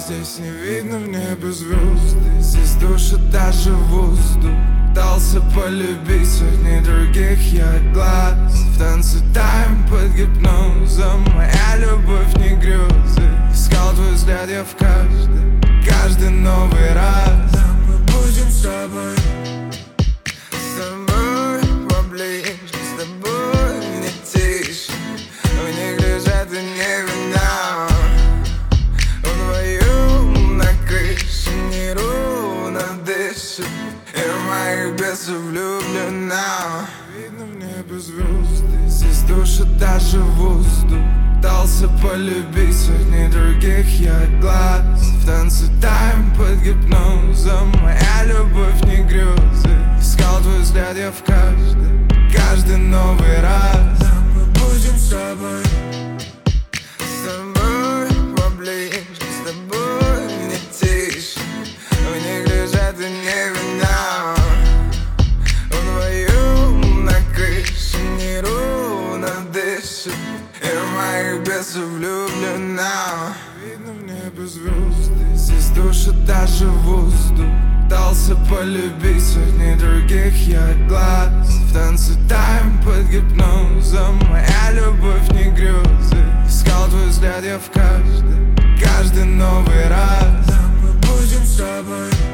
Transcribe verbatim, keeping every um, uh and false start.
Здесь не видно в небе звезды, здесь душит даже воздух. Дался полюбить сотни других я глаз. В танце таем под гипнозом, моя любовь не грезы. Искал твой взгляд я в каждый, каждый новый раз. Мы будем с тобой, с тобой поближе, с тобой не тише. В них лежат и не вина. Вдвоем на крыше неровно дышит, и в моих бесов влюблена. Видно в небе звезды, здесь душит даже воздух. Дался полюбить сотни других я глаз. В танце таем под гипнозом, моя любовь не грезы. Искал твой взгляд я в каждый, каждый новый раз. Мы будем с тобой, с тобой поближе, с тобой не тише. В них лежат и не вина. Вдвоем на крыше неровно дышит, и в моих бесов влюблена. Видно в небе звезды, здесь душит даже воздух. Дался полюбить сотни других я глаз. В танце таем под гипнозом, моя любовь не грезы. Искал твой взгляд я в каждый, каждый новый раз. Мы будем с тобой,